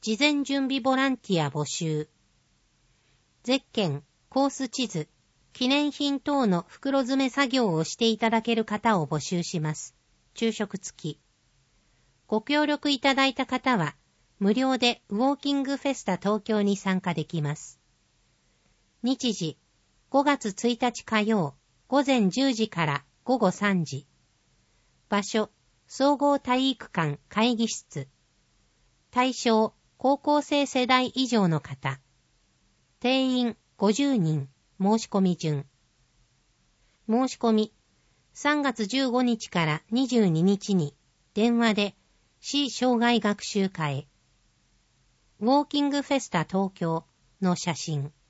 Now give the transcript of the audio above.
事前準備ボランティア募集。ゼッケン、コース地図、記念品等の袋詰め作業をしていただける方を募集します。昼食付き。ご協力いただいた方は、無料でウォーキングフェスタ東京に参加できます。日時、5月1日火曜、午前10時から午後3時。場所、総合体育館会議室。対象、高校生世代以上の方。定員50人、申し込み順。申し込み、3月15日から22日に電話で市障害学習課へ。ウォーキングフェスタ東京の写真。